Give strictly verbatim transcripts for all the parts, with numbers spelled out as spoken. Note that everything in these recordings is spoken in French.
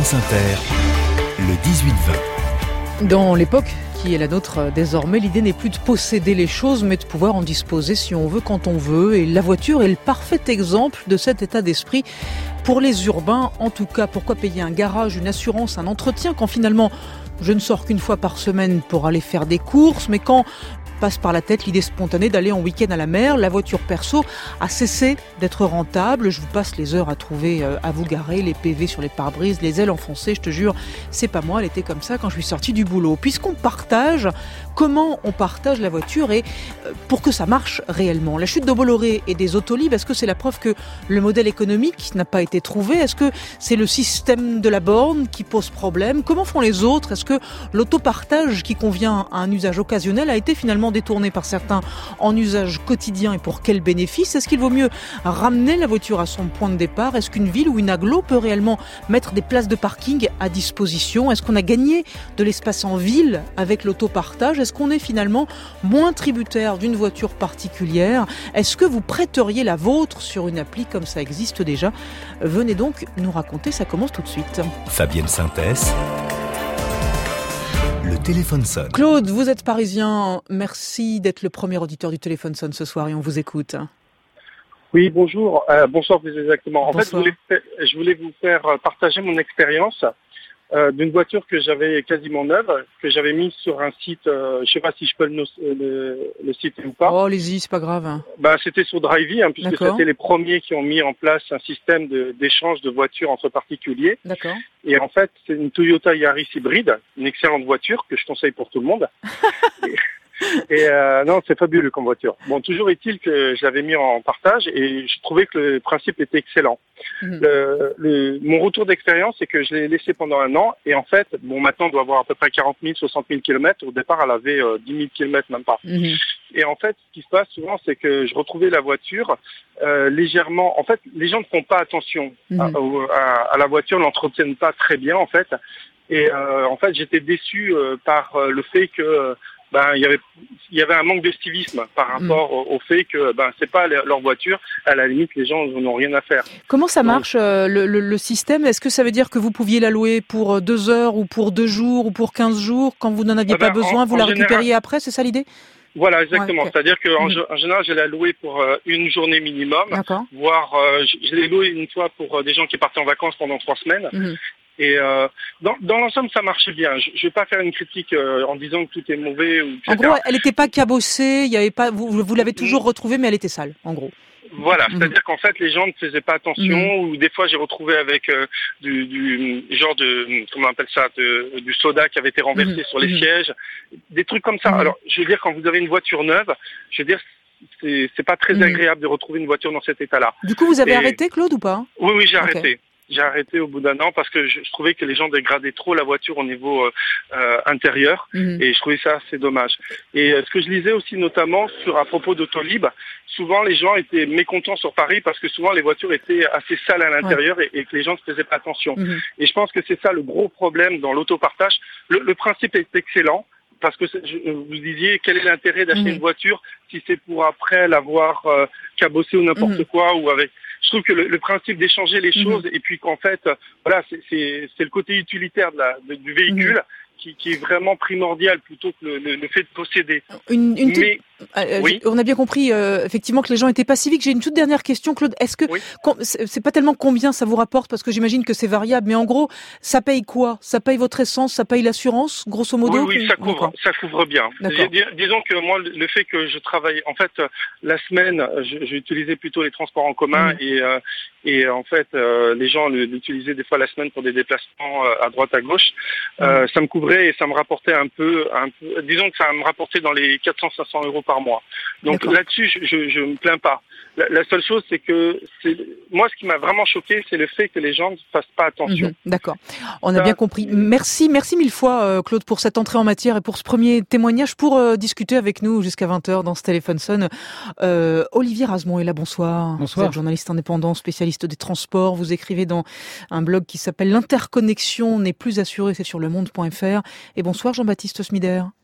France Inter, le dix-huit vingt. Dans l'époque qui est la nôtre désormais, l'idée n'est plus de posséder les choses, mais de pouvoir en disposer si on veut, quand on veut. Et la voiture est le parfait exemple de cet état d'esprit. Pour les urbains, en tout cas, pourquoi payer un garage, une assurance, un entretien, quand finalement je ne sors qu'une fois par semaine pour aller faire des courses, mais quand passe par la tête l'idée spontanée d'aller en week-end à la mer, la voiture perso a cessé d'être rentable. Je vous passe les heures à trouver, euh, à vous garer, les P V sur les pare-brises, les ailes enfoncées, je te jure, c'est pas moi, elle était comme ça quand je suis sortie du boulot. Puisqu'on partage, comment on partage la voiture et euh, pour que ça marche réellement. La chute de Bolloré et des Autolib, est-ce que c'est la preuve que le modèle économique n'a pas été trouvé? Est-ce que c'est le système de la borne qui pose problème? Comment font les autres? Est-ce que l'autopartage qui convient à un usage occasionnel a été finalement détourné par certains en usage quotidien et pour quel bénéfice? Est-ce qu'il vaut mieux ramener la voiture à son point de départ? Est-ce qu'une ville ou une agglo peut réellement mettre des places de parking à disposition? Est-ce qu'on a gagné de l'espace en ville avec l'autopartage? Est-ce qu'on est finalement moins tributaire d'une voiture particulière? Est-ce que vous prêteriez la vôtre sur une appli comme ça existe déjà? Venez donc nous raconter, ça commence tout de suite. Fabienne Synthès. Le téléphone sonne. Claude, vous êtes parisien. Merci d'être le premier auditeur du téléphone sonne ce soir et on vous écoute. Oui, bonjour. Euh, bonsoir plus exactement. En Bonsoir. fait, je voulais, je voulais vous faire partager mon expérience euh, d'une voiture que j'avais quasiment neuve, que j'avais mise sur un site, euh, je ne sais pas si je peux le, no- le, le citer ou pas. Oh, allez-y, c'est pas grave. Bah, c'était sur Drivey, hein, puisque D'accord. c'était les premiers qui ont mis en place un système de, d'échange de voitures entre particuliers. D'accord. Et en fait, c'est une Toyota Yaris hybride, une excellente voiture que je conseille pour tout le monde. et et euh, non, c'est fabuleux comme voiture. Bon, toujours est-il que je l'avais mis en partage et je trouvais que le principe était excellent. Mmh. Le, le, mon retour d'expérience, c'est que je l'ai laissé pendant un an et en fait, bon, maintenant, on doit avoir à peu près quarante mille, soixante mille kilomètres. Au départ, elle avait euh, dix mille kilomètres, même pas. Mmh. Et en fait, ce qui se passe souvent, c'est que je retrouvais la voiture euh, légèrement... En fait, les gens ne font pas attention Mmh. à, à, à la voiture, ne l'entretiennent pas très bien, en fait. Et euh, en fait, j'étais déçu euh, par euh, le fait que... Ben, il y avait, il y avait un manque de civisme par rapport mmh. au, au fait que ben, c'est pas leur voiture. À la limite, les gens n'ont rien à faire. Comment ça Donc, marche, euh, le, le, le système? Est-ce que ça veut dire que vous pouviez la louer pour deux heures ou pour deux jours ou pour quinze jours? Quand vous n'en aviez ah ben, pas besoin, en, vous en la général, récupériez après, c'est ça l'idée? Voilà, exactement. Ouais, okay. C'est-à-dire qu'en mmh. en général, je l'ai loué pour euh, une journée minimum, D'accord. voire euh, je, je l'ai loué une fois pour euh, des gens qui partaient en vacances pendant trois semaines. Mmh. Et euh, dans, dans l'ensemble, ça marchait bien. Je ne vais pas faire une critique euh, en disant que tout est mauvais. Ou, et cetera. En gros, elle n'était pas cabossée, il y avait pas, vous, vous l'avez toujours retrouvée, mais elle était sale, en gros. Voilà, mmh. c'est-à-dire qu'en fait, les gens ne faisaient pas attention, mmh. ou des fois, j'ai retrouvé avec euh, du, du genre de, comment on appelle ça, de, du soda qui avait été renversé mmh. sur les mmh. sièges, des trucs comme ça. Mmh. Alors, je veux dire, quand vous avez une voiture neuve, je veux dire, c'est, c'est pas très mmh. agréable de retrouver une voiture dans cet état-là. Du coup, vous avez et... arrêté, Claude, ou pas? Oui, oui, j'ai okay. arrêté. J'ai arrêté au bout d'un an parce que je, je trouvais que les gens dégradaient trop la voiture au niveau euh, intérieur mmh. et je trouvais ça assez dommage. Et euh, ce que je lisais aussi notamment sur à propos d'Autolib, souvent les gens étaient mécontents sur Paris parce que souvent les voitures étaient assez sales à l'intérieur ouais. et, et que les gens ne faisaient pas attention. Mmh. Et je pense que c'est ça le gros problème dans l'autopartage. Le, le principe est excellent. Parce que je, vous disiez, quel est l'intérêt d'acheter mmh. une voiture si c'est pour après l'avoir euh, cabossée ou n'importe mmh. quoi ou avec. Je trouve que le, le principe d'échanger les mmh. choses et puis qu'en fait, voilà, c'est, c'est, c'est le côté utilitaire de la, de, du véhicule. Mmh. Qui, qui est vraiment primordial plutôt que le, le, le fait de posséder. Une, une Mais, euh, oui. On a bien compris euh, effectivement que les gens étaient pas civiques. J'ai une toute dernière question, Claude. Est-ce que oui. com- c'est, c'est pas tellement combien ça vous rapporte parce que j'imagine que c'est variable, mais en gros, ça paye quoi? Ça paye votre essence, ça paye l'assurance, grosso modo? Oui, oui, ça couvre, D'accord. ça couvre bien. Dis, disons que moi, le fait que je travaille, en fait, la semaine, je, j'ai utilisé plutôt les transports en commun mmh. et euh, et en fait, euh, les gens l'utilisaient des fois la semaine pour des déplacements euh, à droite à gauche. Mmh. Euh, ça me couvrait et ça me rapportait un peu, un peu, disons que ça me rapportait dans les quatre cents à cinq cents euros par mois. Donc D'accord. là-dessus, je, je, je me plains pas. La, la seule chose, c'est que c'est, moi, ce qui m'a vraiment choqué, c'est le fait que les gens ne fassent pas attention. Mmh, d'accord. On a ça, bien compris. Merci, merci mille fois, euh, Claude, pour cette entrée en matière et pour ce premier témoignage, pour euh, discuter avec nous jusqu'à vingt heures dans ce téléphone sonne. Euh, Olivier Razemont est là, bonsoir. Bonsoir. Vous êtes journaliste indépendant, spécialiste des transports. Vous écrivez dans un blog qui s'appelle « L'interconnexion n'est plus assurée », c'est sur le monde point f r. Et bonsoir, Jean-Baptiste Smider.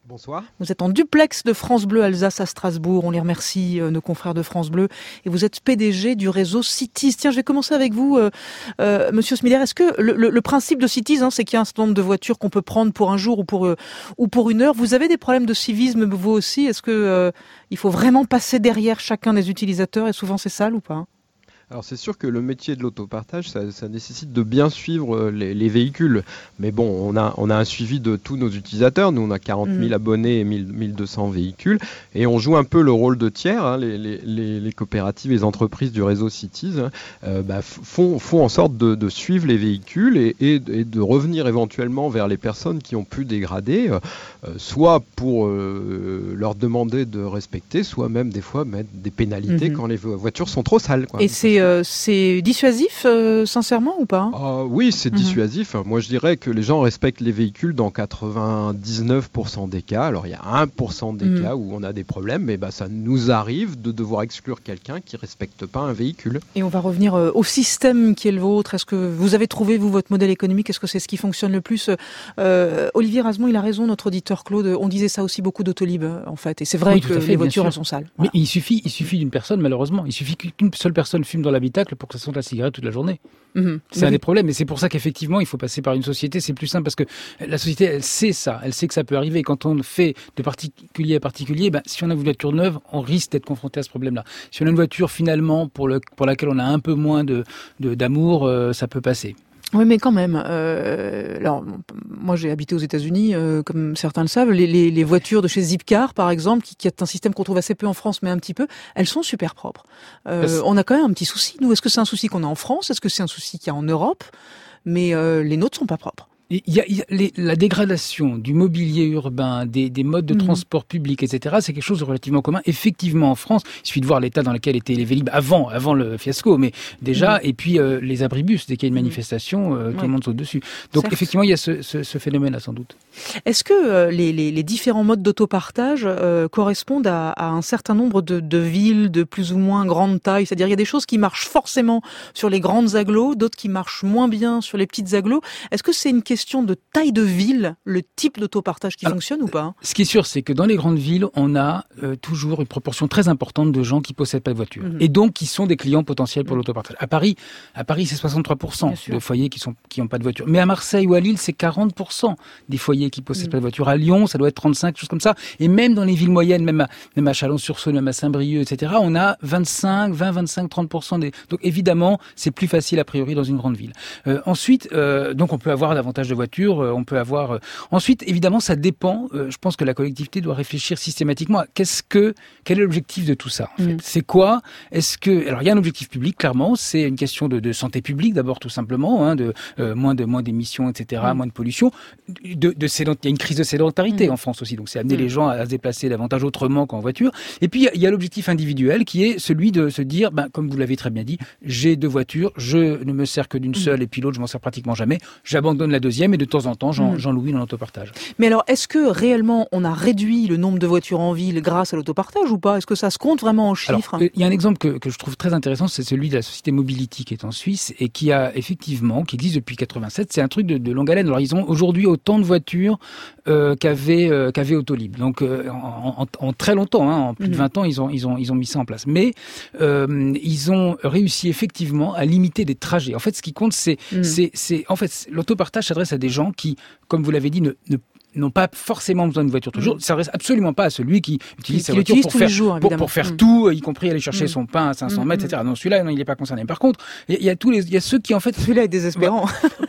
Bonsoir. Vous êtes en duplex de France Bleu Alsace à Strasbourg. On les remercie, euh, nos confrères de France Bleu. Et vous êtes P D G du réseau Cities. Tiens, je vais commencer avec vous, euh, euh, Monsieur Smiller. Est-ce que le, le, le principe de Cities, hein, c'est qu'il y a un certain nombre de voitures qu'on peut prendre pour un jour ou pour euh, ou pour une heure. Vous avez des problèmes de civisme vous aussi? Est-ce que euh, il faut vraiment passer derrière chacun des utilisateurs et souvent c'est sale ou pas? Alors c'est sûr que le métier de l'autopartage, ça, ça nécessite de bien suivre les, les véhicules. Mais bon, on a, on a un suivi de tous nos utilisateurs. Nous, on a quarante mille mmh. abonnés et mille deux cents véhicules. Et on joue un peu le rôle de tiers. Hein. Les, les, les, les coopératives et les entreprises du réseau Cities euh, bah, font, font en sorte de, de suivre les véhicules et, et, et de revenir éventuellement vers les personnes qui ont pu dégrader, euh, soit pour euh, leur demander de respecter, soit même des fois mettre des pénalités mmh. quand les voitures sont trop sales, quoi. Et c'est Euh, c'est dissuasif, euh, sincèrement, ou pas? euh, Oui, c'est mmh. dissuasif. Moi, je dirais que les gens respectent les véhicules dans quatre-vingt-dix-neuf pour cent des cas. Alors, il y a un pour cent des mmh. cas où on a des problèmes, mais bah, ça nous arrive de devoir exclure quelqu'un qui ne respecte pas un véhicule. Et on va revenir euh, au système qui est le vôtre. Est-ce que vous avez trouvé, vous, votre modèle économique? Est-ce que c'est ce qui fonctionne le plus? euh, Olivier Razemont, il a raison, notre auditeur Claude. On disait ça aussi beaucoup d'Autolib, en fait. Et c'est vrai oui, que fait, les voitures, elles sont sales. Voilà. Mais il suffit, il suffit d'une personne, malheureusement. Il suffit qu'une seule personne fume dans l'habitacle pour que ça sente la cigarette toute la journée. Mmh. C'est mmh. un des problèmes. Et c'est pour ça qu'effectivement, il faut passer par une société. C'est plus simple parce que la société, elle sait ça. Elle sait que ça peut arriver. Et quand on fait de particulier à particulier, ben, si on a une voiture neuve, on risque d'être confronté à ce problème-là. Si on a une voiture, finalement, pour, le, pour laquelle on a un peu moins de, de, d'amour, euh, ça peut passer. Oui, mais quand même. Euh, alors, moi, j'ai habité aux États-Unis, euh, comme certains le savent. Les, les, les voitures de chez Zipcar, par exemple, qui, qui est un système qu'on trouve assez peu en France, mais un petit peu, elles sont super propres. Euh, on a quand même un petit souci. Nous, est-ce que c'est un souci qu'on a en France? Est-ce que c'est un souci qu'il y a en Europe? Mais euh, les nôtres sont pas propres. Il y a, il y a les, la dégradation du mobilier urbain, des, des modes de mmh. transport public, et cetera. C'est quelque chose de relativement commun. Effectivement, en France, il suffit de voir l'état dans lequel étaient les Vélib avant, avant le fiasco, mais déjà, mmh. et puis euh, les abribus, dès qu'il y a une manifestation, euh, ouais. tout le monde saute dessus. Donc certes. Effectivement, il y a ce, ce, ce phénomène-là, sans doute. Est-ce que euh, les, les, les différents modes d'autopartage euh, correspondent à, à un certain nombre de, de villes de plus ou moins grande taille? C'est-à-dire, il y a des choses qui marchent forcément sur les grandes agglos, d'autres qui marchent moins bien sur les petites agglos. Est-ce que c'est une question de taille de ville, le type d'autopartage qui Alors, fonctionne ou pas? Ce qui est sûr, c'est que dans les grandes villes, on a euh, toujours une proportion très importante de gens qui possèdent pas de voiture mmh. et donc qui sont des clients potentiels pour mmh. l'autopartage. À Paris, à Paris, c'est soixante-trois pour cent de foyers qui sont qui ont pas de voiture. Mais à Marseille ou à Lille, c'est quarante pour cent des foyers qui possèdent mmh. pas de voiture. À Lyon, ça doit être trente-cinq, choses comme ça. Et même dans les villes moyennes, même à, même à Chalon-sur-Saône, même à Saint-Brieuc, et cetera, on a vingt-cinq, vingt, vingt-cinq, trente pour cent des. Donc évidemment, c'est plus facile a priori dans une grande ville. Euh, ensuite, euh, donc on peut avoir davantage de voitures. On peut avoir. Euh... Ensuite, évidemment, ça dépend. Euh, je pense que la collectivité doit réfléchir systématiquement à qu'est-ce que, quel est l'objectif de tout ça. En fait. Mmh. C'est quoi? Est-ce que alors il y a un objectif public clairement. C'est une question de, de santé publique d'abord tout simplement, hein, de euh, moins de moins d'émissions, et cetera, mmh. moins de pollution. De, de sédent... Il y a une crise de sédentarité mmh. en France aussi, donc c'est amener mmh. les gens à, à se déplacer davantage autrement qu'en voiture. Et puis il y a, il y a l'objectif individuel qui est celui de se dire, ben, comme vous l'avez très bien dit, j'ai deux voitures, je ne me sers que d'une mmh. seule et puis l'autre je m'en sers pratiquement jamais. J'abandonne la deuxième et de temps en temps, j'en, mmh. j'en loue une en autopartage. Mais alors, est-ce que réellement on a réduit le nombre de voitures en ville grâce à l'autopartage ou pas? Est-ce que ça se compte vraiment en chiffres? Alors, il y a un exemple que, que je trouve très intéressant, c'est celui de la société Mobility qui est en Suisse et qui a effectivement, qui existe depuis quatre-vingt-sept. C'est un truc de, de longue haleine. Alors, ils ont aujourd'hui autant de voitures euh, qu'avait euh, qu'avait Autolib. Donc, euh, en, en, en très longtemps, hein, en plus mmh. de vingt ans, ils ont ils ont ils ont mis ça en place. Mais euh, ils ont réussi effectivement à limiter des trajets. En fait, ce qui compte, c'est mmh. c'est c'est en fait l'autopartage s'adresse à des gens qui, comme vous l'avez dit, ne, ne n'ont pas forcément besoin d'une voiture toujours. Mmh. Ça s'adresse absolument pas à celui qui utilise qui, sa voiture pour faire, jours, pour, pour faire mmh. tout, y compris aller chercher mmh. son pain à cinq cents mètres, et cetera. Non, celui-là, non, il n'est pas concerné. Par contre, il y, y a tous les, il y a ceux qui en fait. Celui-là est désespérant.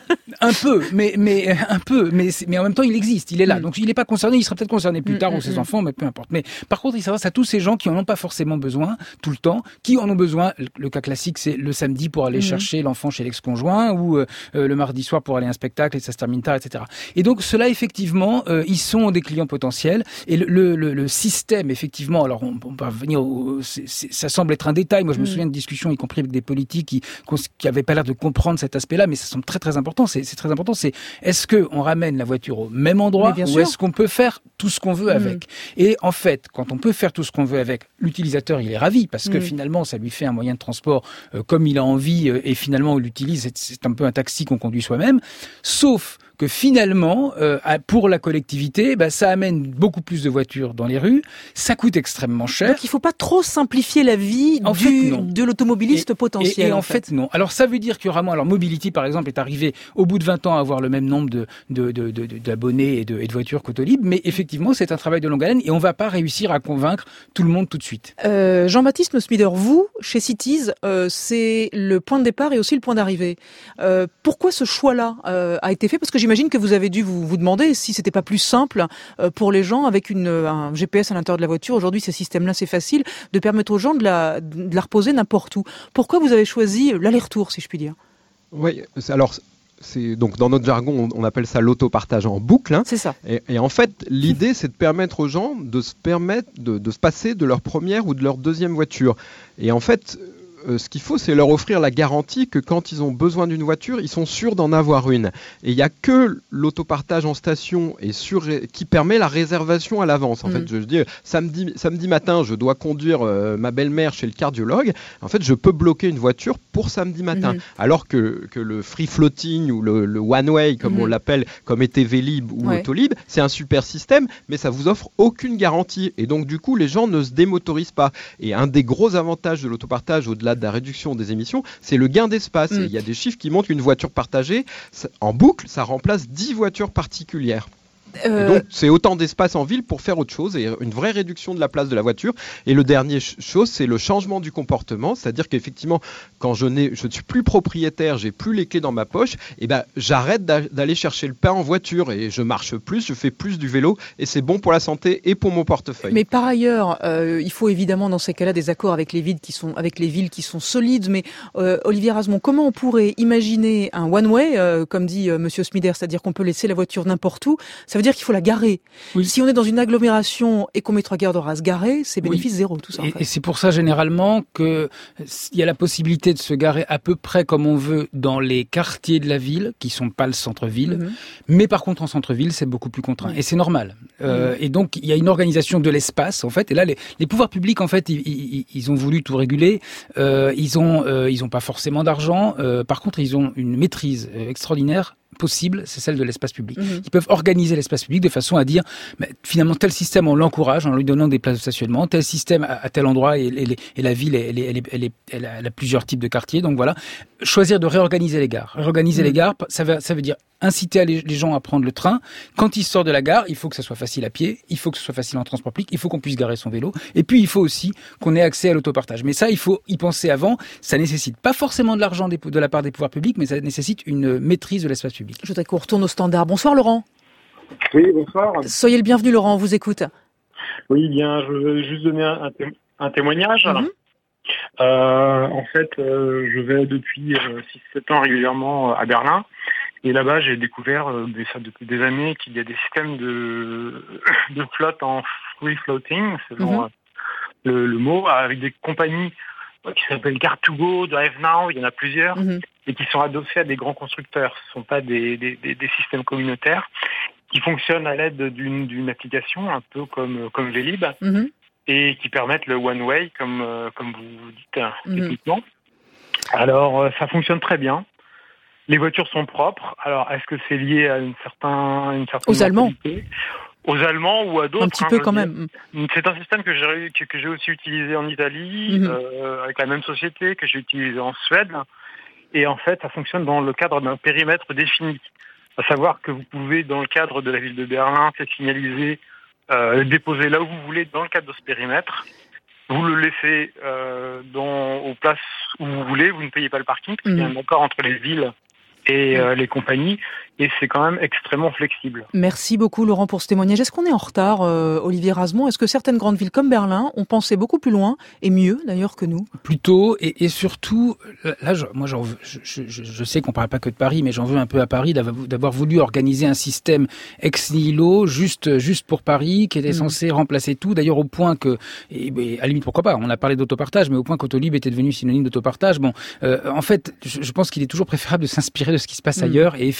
Un peu, mais mais un peu, mais mais en même temps il existe, il est là, mmh. donc il n'est pas concerné, il sera peut-être concerné plus mmh, tard mmh, ou ses mmh. enfants, mais peu importe. Mais par contre, il s'adresse à tous ces gens qui en ont pas forcément besoin tout le temps, qui en ont besoin. Le cas classique, c'est le samedi pour aller mmh. chercher l'enfant chez l'ex-conjoint ou euh, le mardi soir pour aller à un spectacle et ça se termine tard, et cetera. Et donc ceux-là, effectivement, euh, ils sont des clients potentiels et le le, le, le système, effectivement. Alors on, on va venir, au, c'est, c'est, ça semble être un détail. Moi, je me mmh. souviens de discussions, y compris avec des politiques qui qui avaient pas l'air de comprendre cet aspect-là, mais ça semble très très important. C'est, c'est très important. C'est est-ce qu'on ramène la voiture au même endroit ou sûr. Est-ce qu'on peut faire tout ce qu'on veut mmh. avec? Et en fait, quand on peut faire tout ce qu'on veut avec, l'utilisateur, il est ravi parce que mmh. finalement, ça lui fait un moyen de transport euh, comme il a envie euh, et finalement, on l'utilise. C'est, c'est un peu un taxi qu'on conduit soi-même. Sauf que finalement, euh, pour la collectivité, bah, ça amène beaucoup plus de voitures dans les rues, ça coûte extrêmement cher. Donc il ne faut pas trop simplifier la vie en du, fait, de l'automobiliste et, potentiel. Et, et en, en fait. fait, non. Alors ça veut dire qu'il y aura moins. Alors Mobility, par exemple, est arrivé au bout de vingt ans à avoir le même nombre de, de, de, de, d'abonnés et de, et de voitures qu'Autolib, mais effectivement, c'est un travail de longue haleine et on ne va pas réussir à convaincre tout le monde tout de suite. Euh, Jean-Baptiste Nussmieder, vous, chez Cities, euh, c'est le point de départ et aussi le point d'arrivée. Euh, pourquoi ce choix-là euh, a été fait ? Parce que j'imagine que vous avez dû vous, vous demander si c'était pas plus simple euh, pour les gens avec une, un G P S à l'intérieur de la voiture. Aujourd'hui, ces systèmes-là, c'est facile de permettre aux gens de la, de la reposer n'importe où. Pourquoi vous avez choisi l'aller-retour, si je puis dire ? Oui, alors... C'est donc dans notre jargon, on appelle ça l'autopartage en boucle. Hein. C'est ça. Et, et en fait, l'idée, c'est de permettre aux gens de se permettre de, de se passer de leur première ou de leur deuxième voiture. Et en fait, euh, ce qu'il faut, c'est leur offrir la garantie que quand ils ont besoin d'une voiture, ils sont sûrs d'en avoir une. Et il n'y a que l'autopartage en station et sur, qui permet la réservation à l'avance. En mmh. fait, je, je dis samedi, samedi matin, je dois conduire euh, ma belle-mère chez le cardiologue. En fait, je peux bloquer une voiture pour samedi matin. Mmh. Alors que, que le free floating ou le, le one way, comme mmh. on l'appelle, comme était Vélib ou ouais. Autolib, c'est un super système, mais ça vous offre aucune garantie. Et donc, du coup, les gens ne se démotorisent pas. Et un des gros avantages de l'autopartage, au-delà de la réduction des émissions, c'est le gain d'espace. Mmh. Et il y a des chiffres qui montrent qu'une voiture partagée, en boucle, ça remplace dix voitures particulières. Euh... Et donc, c'est autant d'espace en ville pour faire autre chose et une vraie réduction de la place de la voiture. Et le dernier ch- chose, c'est le changement du comportement. C'est-à-dire qu'effectivement, quand je n'ai, je ne suis plus propriétaire, j'ai plus les clés dans ma poche, et ben, j'arrête d'a- d'aller chercher le pain en voiture et je marche plus, je fais plus du vélo et c'est bon pour la santé et pour mon portefeuille. Mais par ailleurs, euh, il faut évidemment dans ces cas-là des accords avec les villes qui sont, avec les villes qui sont solides. Mais euh, Olivier Rasmont, comment on pourrait imaginer un one-way, euh, comme dit euh, Monsieur Smider, c'est-à-dire qu'on peut laisser la voiture n'importe où. Ça veut dire qu'il faut la garer. Oui. Si on est dans une agglomération et qu'on met trois quarts d'heure à se garer, c'est bénéfice oui. zéro, tout ça. Et, en fait. et c'est pour ça généralement qu'il y a la possibilité de se garer à peu près comme on veut dans les quartiers de la ville, qui sont pas le centre-ville, mm-hmm. mais par contre en centre-ville, c'est beaucoup plus contraint. Mm-hmm. Et c'est normal. Euh, mm-hmm. Et donc il y a une organisation de l'espace, en fait. Et là, les, les pouvoirs publics, en fait, ils, ils, ils ont voulu tout réguler. Euh, ils ont, euh, ils ont pas forcément d'argent. Euh, par contre, ils ont une maîtrise extraordinaire possible, c'est celle de l'espace public. Mmh. Ils peuvent organiser l'espace public de façon à dire, mais finalement, tel système, on l'encourage en lui donnant des places de stationnement, tel système à, à tel endroit, et, et, et la ville, elle, elle, elle, elle, elle, a, elle a plusieurs types de quartiers, donc voilà. Choisir de réorganiser les gares. Réorganiser mmh. les gares, ça veut, ça veut dire inciter les, les gens à prendre le train. Quand ils sortent de la gare, il faut que ça soit facile à pied, il faut que ce soit facile en transport public, il faut qu'on puisse garer son vélo, et puis il faut aussi qu'on ait accès à l'autopartage. Mais ça, il faut y penser avant. Ça nécessite pas forcément de l'argent des, de la part des pouvoirs publics, mais ça nécessite une maîtrise de l'espace public. Je voudrais qu'on retourne au standard. Bonsoir Laurent. Oui, bonsoir. Soyez le bienvenu Laurent, on vous écoute. Oui, bien, je veux juste donner un, té- un témoignage. Mm-hmm. Euh, en fait, euh, je vais depuis euh, six sept ans régulièrement à Berlin. Et là-bas, j'ai découvert, euh, ça depuis des années, qu'il y a des systèmes de, de flotte en free floating, selon mm-hmm. euh, le, le mot, avec des compagnies qui s'appellent car to go, Drive Now, il y en a plusieurs, mm-hmm. et qui sont adossés à des grands constructeurs. Ce ne sont pas des, des, des, des systèmes communautaires qui fonctionnent à l'aide d'une, d'une application, un peu comme, comme Vélib, mm-hmm. et qui permettent le one-way, comme, euh, comme vous dites, mm-hmm. techniquement. Alors, euh, ça fonctionne très bien. Les voitures sont propres. Alors, est-ce que c'est lié à une certaine, une certaine aux Allemands, aux Allemands ou à d'autres? Un petit peu hein, quand même. C'est un système que j'ai que, que j'ai aussi utilisé en Italie mm-hmm. euh, avec la même société, que j'ai utilisé en Suède. Et en fait, ça fonctionne dans le cadre d'un périmètre défini. À savoir que vous pouvez, dans le cadre de la ville de Berlin, c'est signalisé, euh, déposer là où vous voulez dans le cadre de ce périmètre. Vous le laissez euh, dans, aux places où vous voulez. Vous ne payez pas le parking parce mmh. qu'il y a un accord entre les villes et euh, les compagnies, et c'est quand même extrêmement flexible. Merci beaucoup Laurent pour ce témoignage. Est-ce qu'on est en retard, euh, Olivier Rasmont? Est-ce que certaines grandes villes comme Berlin ont pensé beaucoup plus loin, et mieux d'ailleurs que nous? Plutôt, et, et surtout, là, je, moi j'en veux, je, je, je sais qu'on ne parle pas que de Paris, mais j'en veux un peu à Paris d'avoir, d'avoir voulu organiser un système ex nihilo, juste, juste pour Paris, qui était mmh. censé remplacer tout, d'ailleurs au point que, et, et à la limite pourquoi pas, on a parlé d'autopartage, mais au point qu'Autolib était devenu synonyme d'autopartage. Bon, euh, en fait, je, je pense qu'il est toujours préférable de s'inspirer de ce qui se passe mmh. ailleurs, et effectivement,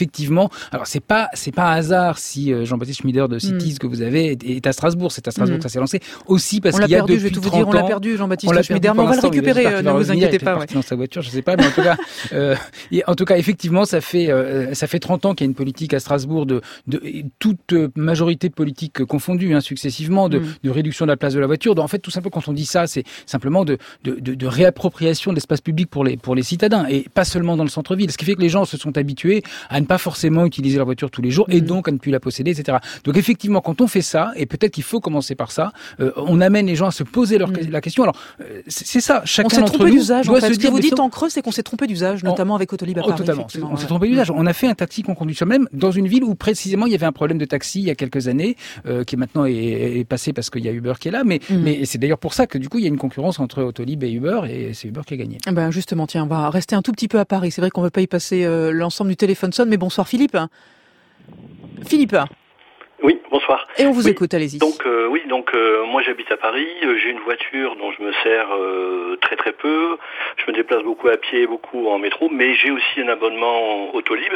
temps. Alors c'est pas c'est pas un hasard si euh, Jean-Baptiste Schmieder de Cities mm. que vous avez est, est à Strasbourg. C'est à Strasbourg mm. que ça s'est lancé aussi parce on qu'il y a perdu, depuis je vais tout vous trente dire, ans, on l'a perdu Jean-Baptiste on Schmieder, mais on va le récupérer. Euh, ne vous inquiétez pas. Il est parti dans sa voiture, je sais pas, mais en tout cas, euh, en tout cas, effectivement, ça fait euh, ça fait trente ans qu'il y a une politique à Strasbourg de, de toute majorité politique confondue, hein, successivement, de, mm. de réduction de la place de la voiture. Donc, en fait, tout simplement, quand on dit ça, c'est simplement de, de, de, de réappropriation de l'espace public pour les pour les citadins et pas seulement dans le centre-ville. Ce qui fait que les gens se sont habitués à ne pas forcément utiliser leur voiture tous les jours mm. et donc à ne plus la posséder, et cetera. Donc, effectivement, quand on fait ça, et peut-être qu'il faut commencer par ça, euh, on amène les gens à se poser leur, mm. la question. Alors, euh, c'est, c'est ça. Chacun d'entre nous doit en fait. Se dire, ce que vous dites en creux, c'est qu'on s'est trompé d'usage, notamment on, avec Autolib à Paris. Oh, totalement. On s'est trompé d'usage. On a fait un taxi qu'on conduit soi-même dans une ville où précisément il y avait un problème de taxi il y a quelques années, euh, qui maintenant est, est passé parce qu'il y a Uber qui est là. Mais, mm. mais c'est d'ailleurs pour ça que du coup il y a une concurrence entre Autolib et Uber, et c'est Uber qui a gagné. Ben justement, tiens, on va rester un tout petit peu à Paris. C'est vrai qu'on ne veut pas y passer euh, l'ensemble du téléphone sonne, mais bonsoir Philippe. Philippe. Oui, bonsoir. Et on vous oui. écoute, allez-y. Donc euh, oui, donc euh, moi j'habite à Paris, euh, j'ai une voiture dont je me sers euh, très très peu, je me déplace beaucoup à pied, beaucoup en métro, mais j'ai aussi un abonnement Autolib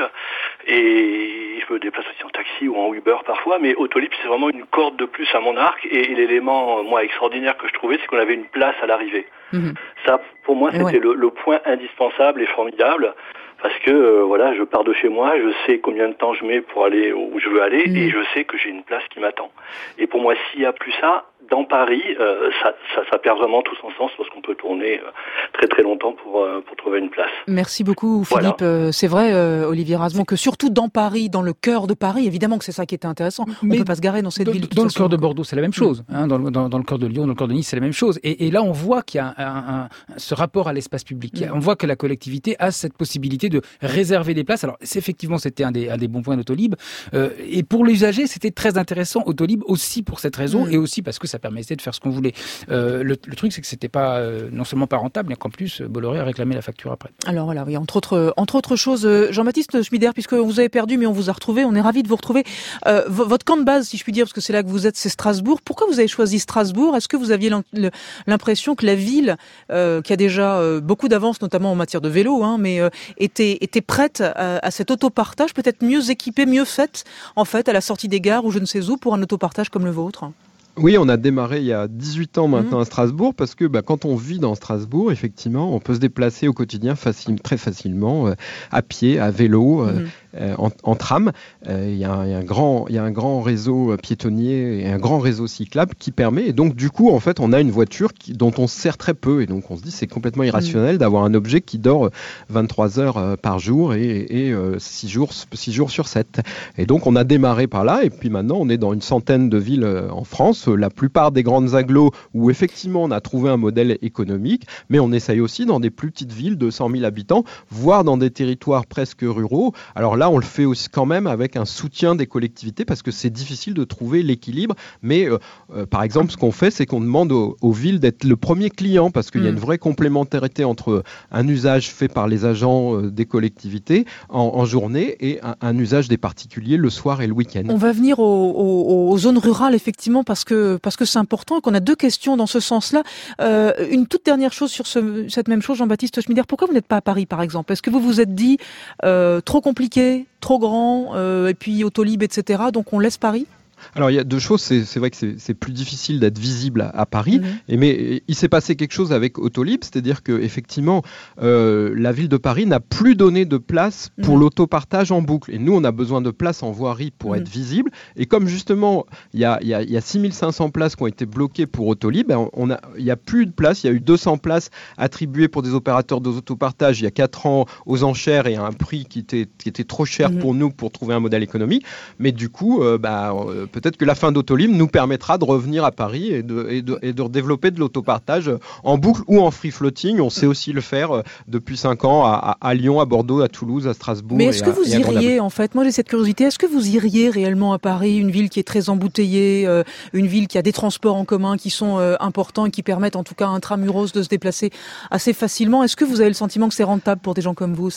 et je me déplace aussi en taxi ou en Uber parfois, mais Autolib c'est vraiment une corde de plus à mon arc et, et l'élément moi extraordinaire que je trouvais c'est qu'on avait une place à l'arrivée. Mmh. Ça pour moi c'était ouais. le, le point indispensable et formidable. Parce que euh, voilà, je pars de chez moi, je sais combien de temps je mets pour aller où je veux aller, mmh. et je sais que j'ai une place qui m'attend. Et pour moi, s'il n'y a plus ça, dans Paris, euh, ça, ça, ça perd vraiment tout son sens parce qu'on peut tourner euh, très très longtemps pour euh, pour trouver une place. Merci beaucoup, Philippe. Voilà. Euh, c'est vrai, euh, Olivier Razemont, que surtout dans Paris, dans le cœur de Paris, évidemment que c'est ça qui était intéressant. Mais on peut pas se garer dans cette dans, ville. De dans le façon. cœur de Bordeaux, c'est la même chose. Hein, dans, le, dans, dans le cœur de Lyon, dans le cœur de Nice, c'est la même chose. Et, et là, on voit qu'il y a un, un, un, ce rapport à l'espace public. Mmh. On voit que la collectivité a cette possibilité de réserver des places. Alors, c'est, effectivement, c'était un des, un des bons points d'Autolib. Euh, et pour l'usager, c'était très intéressant, Autolib, aussi pour cette raison, mmh. et aussi parce que ça permettait de faire ce qu'on voulait. Euh, le, le truc, c'est que c'était pas euh, non seulement pas rentable, mais qu'en plus, Bolloré a réclamé la facture après. Alors voilà, oui, entre autres, entre autres choses, Jean-Baptiste Schmieder, puisque vous avez perdu, mais on vous a retrouvé, on est ravis de vous retrouver. Euh, v- votre camp de base, si je puis dire, parce que c'est là que vous êtes, c'est Strasbourg. Pourquoi vous avez choisi Strasbourg ? Est-ce que vous aviez l'impression que la ville, euh, qui a déjà euh, beaucoup d'avance, notamment en matière de vélo, hein, mais euh, était, était prête à, à cet autopartage, peut-être mieux équipée, mieux faite, en fait, à la sortie des gares ou je ne sais où, pour un autopartage comme le vôtre ? Oui, on a démarré il y a dix-huit ans maintenant mmh. à Strasbourg parce que bah, quand on vit dans Strasbourg, effectivement, on peut se déplacer au quotidien facile, très facilement, euh, à pied, à vélo, euh, mmh. euh, en, en tram. Euh, il y a un, il y a un grand, il y a un grand réseau piétonnier et un grand réseau cyclable qui permet. Et donc, du coup, en fait, on a une voiture qui, dont on se sert très peu. Et donc, on se dit c'est complètement irrationnel mmh. d'avoir un objet qui dort vingt-trois heures euh, par jour et, et euh, six jours, six jours sur sept. Et donc, on a démarré par là. Et puis maintenant, on est dans une centaine de villes euh, en France. La plupart des grandes agglos où effectivement on a trouvé un modèle économique, mais on essaye aussi dans des plus petites villes de cent mille habitants, voire dans des territoires presque ruraux. Alors là, on le fait aussi quand même avec un soutien des collectivités parce que c'est difficile de trouver l'équilibre. Mais euh, euh, par exemple, ce qu'on fait, c'est qu'on demande aux, aux villes d'être le premier client parce qu'il mmh. y a une vraie complémentarité entre un usage fait par les agents euh, des collectivités en, en journée et un, un usage des particuliers le soir et le week-end. On va venir aux, aux, aux zones rurales effectivement parce que parce que c'est important et qu'on a deux questions dans ce sens-là. Euh, une toute dernière chose sur ce, cette même chose, Jean-Baptiste Schmieder. Pourquoi vous n'êtes pas à Paris, par exemple ? Est-ce que vous vous êtes dit euh, trop compliqué, trop grand, euh, et puis Autolib, et cetera. Donc on laisse Paris ? Alors il y a deux choses, c'est, c'est vrai que c'est, c'est plus difficile d'être visible à, à Paris, mmh. et, mais il s'est passé quelque chose avec Autolib, c'est-à-dire que effectivement euh, la ville de Paris n'a plus donné de place pour mmh. l'autopartage en boucle, et nous on a besoin de place en voirie pour mmh. être visible, et comme justement il y a, y a, y a six mille cinq cents places qui ont été bloquées pour Autolib, ben on a, il n'y a plus de place, il y a eu deux cents places attribuées pour des opérateurs d'autopartage il y a quatre ans aux enchères et à un prix qui était, qui était trop cher mmh. pour nous pour trouver un modèle économique, mais du coup euh, bah, euh, peut-être que la fin d'Autolib nous permettra de revenir à Paris et de, et de, et de développer de l'autopartage en boucle ou en free floating. On sait aussi le faire depuis cinq ans à, à Lyon, à Bordeaux, à Toulouse, à Strasbourg. Mais est-ce que à, vous iriez, en fait, moi j'ai cette curiosité, est-ce que vous iriez réellement à Paris, une ville qui est très embouteillée, euh, une ville qui a des transports en commun qui sont euh, importants et qui permettent en tout cas intramuros de se déplacer assez facilement. Est-ce que vous avez le sentiment que c'est rentable pour des gens comme vous, ça ?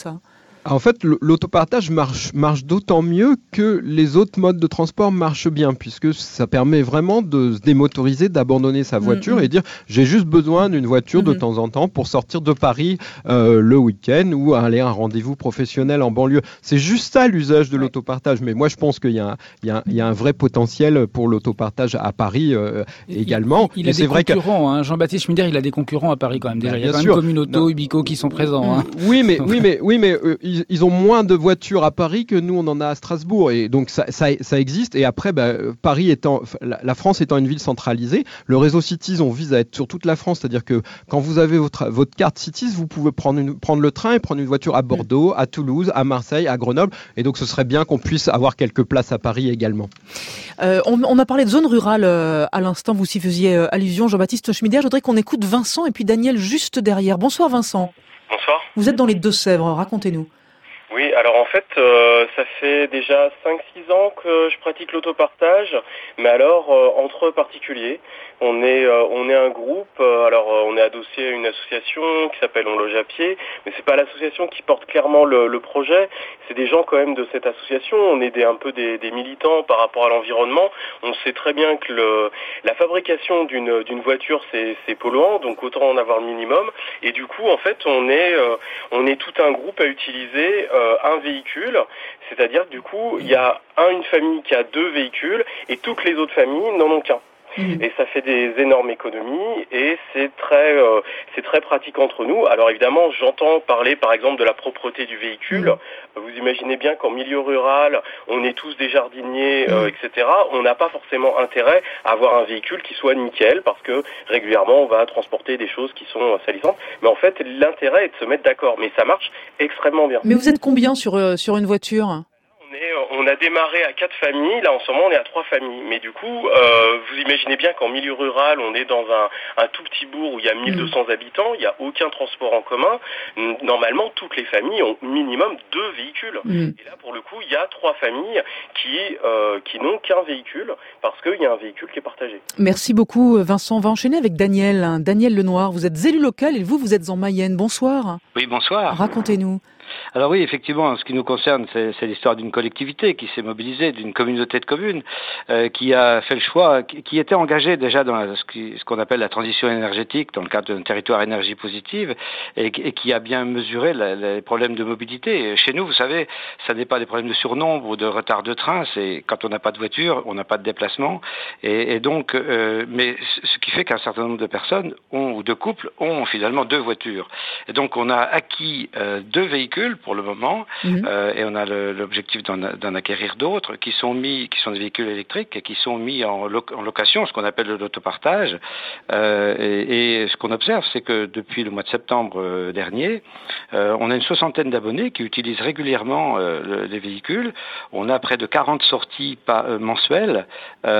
En fait, l'autopartage marche, marche d'autant mieux que les autres modes de transport marchent bien, puisque ça permet vraiment de se démotoriser, d'abandonner sa voiture mmh. et dire j'ai juste besoin d'une voiture mmh. de temps en temps pour sortir de Paris euh, le week-end ou aller à un rendez-vous professionnel en banlieue. C'est juste ça l'usage de ouais. l'autopartage. Mais moi, je pense qu'il y a, il y a, il y a un vrai potentiel pour l'autopartage à Paris euh, également. Il, il a et des c'est vrai concurrents. Que... Hein. Jean-Baptiste Schmider, il a des concurrents à Paris quand même. Déjà, bah, il y a quand sûr. même Communauto, Ubico qui sont présents. Hein. Oui, mais oui, mais oui, mais euh, ils, ils ont moins de voitures à Paris que nous on en a à Strasbourg, et donc ça, ça, ça existe. Et après, bah, Paris étant, la, la France étant une ville centralisée, le réseau Cities, on vise à être sur toute la France, c'est-à-dire que quand vous avez votre, votre carte Cities, vous pouvez prendre, une, prendre le train et prendre une voiture à Bordeaux, à Toulouse, à Marseille, à Grenoble, et donc ce serait bien qu'on puisse avoir quelques places à Paris également. Euh, on, on a parlé de zone rurale euh, à l'instant, vous s'y faisiez euh, allusion, Jean-Baptiste Schmider. Je voudrais qu'on écoute Vincent et puis Daniel juste derrière. Bonsoir Vincent. Bonsoir. Vous êtes dans les Deux-Sèvres, racontez-nous. Oui, alors en fait, euh, ça fait déjà cinq six ans que je pratique l'autopartage, mais alors euh, entre particuliers. On est euh, on est un groupe, euh, alors euh, on est adossé à une association qui s'appelle On Loge à Pied, mais c'est pas l'association qui porte clairement le, le projet, c'est des gens quand même de cette association, on est des, un peu des, des militants par rapport à l'environnement. On sait très bien que le, la fabrication d'une, d'une voiture c'est, c'est polluant, donc autant en avoir le minimum, et du coup en fait on est, euh, on est tout un groupe à utiliser euh, un véhicule, c'est-à-dire du coup il y a un, une famille qui a deux véhicules et toutes les autres familles n'en ont qu'un. Mmh. Et ça fait des énormes économies et c'est très, euh, c'est très pratique entre nous. Alors évidemment, j'entends parler par exemple de la propreté du véhicule. Mmh. Vous imaginez bien qu'en milieu rural, on est tous des jardiniers, mmh. euh, et cetera. On n'a pas forcément intérêt à avoir un véhicule qui soit nickel parce que régulièrement, on va transporter des choses qui sont salissantes. Mais en fait, l'intérêt est de se mettre d'accord. Mais ça marche extrêmement bien. Mais vous êtes combien sur, euh, sur une voiture ? On, est, on a démarré à quatre familles, là en ce moment on est à trois familles. Mais du coup, euh, vous imaginez bien qu'en milieu rural, on est dans un, un tout petit bourg où il y a mille deux cents mmh. habitants, il n'y a aucun transport en commun. Normalement, toutes les familles ont minimum deux véhicules. Mmh. Et là, pour le coup, il y a trois familles qui, euh, qui n'ont qu'un véhicule parce qu'il y a un véhicule qui est partagé. Merci beaucoup Vincent. On va enchaîner avec Daniel. Daniel Lenoir, vous êtes élu local et vous, vous êtes en Mayenne. Bonsoir. Oui, bonsoir. Racontez-nous. Alors oui, effectivement, en ce qui nous concerne, c'est, c'est l'histoire d'une collectivité qui s'est mobilisée, d'une communauté de communes euh, qui a fait le choix, qui, qui était engagée déjà dans la, ce, qui, ce qu'on appelle la transition énergétique dans le cadre d'un territoire énergie positive et, et qui a bien mesuré la, les problèmes de mobilité. Et chez nous, vous savez, ça n'est pas des problèmes de surnombre ou de retard de train, c'est quand on n'a pas de voiture, on n'a pas de déplacement. Et, et donc, euh, mais ce qui fait qu'un certain nombre de personnes ont, ou de couples ont finalement deux voitures. Et donc, on a acquis euh, deux véhicules pour le moment, mmh. euh, et on a le, l'objectif d'en, d'en acquérir d'autres qui sont mis, qui sont des véhicules électriques et qui sont mis en, lo- en location, ce qu'on appelle l'autopartage. Euh, et, et ce qu'on observe, c'est que depuis le mois de septembre euh, dernier, euh, on a une soixantaine d'abonnés qui utilisent régulièrement euh, le, les véhicules. On a près de quarante sorties par, euh, mensuelles,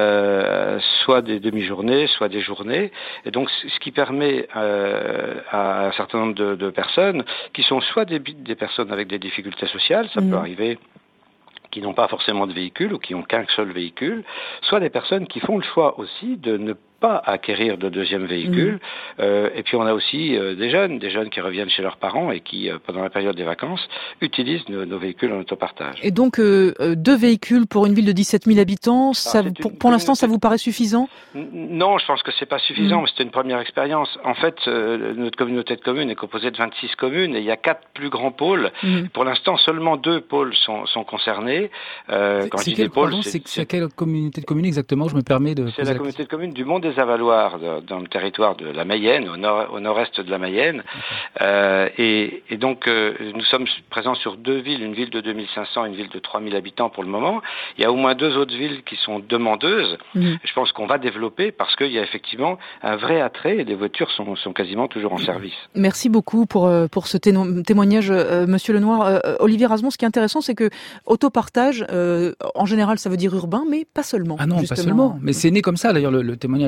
euh, soit des demi-journées, soit des journées. Et donc, ce qui permet euh, à un certain nombre de, de personnes qui sont soit des, des personnes avec des difficultés sociales, ça mmh. peut arriver, qui n'ont pas forcément de véhicule ou qui n'ont qu'un seul véhicule, soit des personnes qui font le choix aussi de ne pas acquérir de deuxième véhicule. Mmh. Euh, et puis on a aussi euh, des jeunes, des jeunes qui reviennent chez leurs parents et qui, euh, pendant la période des vacances, utilisent nos, nos véhicules en autopartage. Et donc euh, deux véhicules pour une ville de dix-sept mille habitants, ça, ah, pour, pour l'instant, ça vous paraît suffisant ? Non, je pense que c'est pas suffisant, mmh. mais c'était une première expérience. En fait, euh, notre communauté de communes est composée de vingt-six communes et il y a quatre plus grands pôles. Mmh. Pour l'instant, seulement deux pôles sont, sont concernés. Euh, c'est, quand c'est, je dis quel, des pôles, pardon, c'est, c'est, c'est quelle communauté de communes exactement ? Je me permets de. C'est la communauté de communes du Mont des Avaloirs, dans le territoire de la Mayenne, au, nord, au nord-est de la Mayenne. Okay. Euh, et, et donc, euh, nous sommes présents sur deux villes, une ville de deux mille cinq cents et une ville de trois mille habitants pour le moment. Il y a au moins deux autres villes qui sont demandeuses. Mmh. Je pense qu'on va développer parce qu'il y a effectivement un vrai attrait et les voitures sont, sont quasiment toujours en service. Merci beaucoup pour, pour ce témoignage, euh, Monsieur Lenoir. Euh, Olivier Rasmont, ce qui est intéressant, c'est que autopartage, euh, en général, ça veut dire urbain, mais pas seulement. Ah non, justement. pas seulement. Mais c'est né comme ça, d'ailleurs, le, le témoignage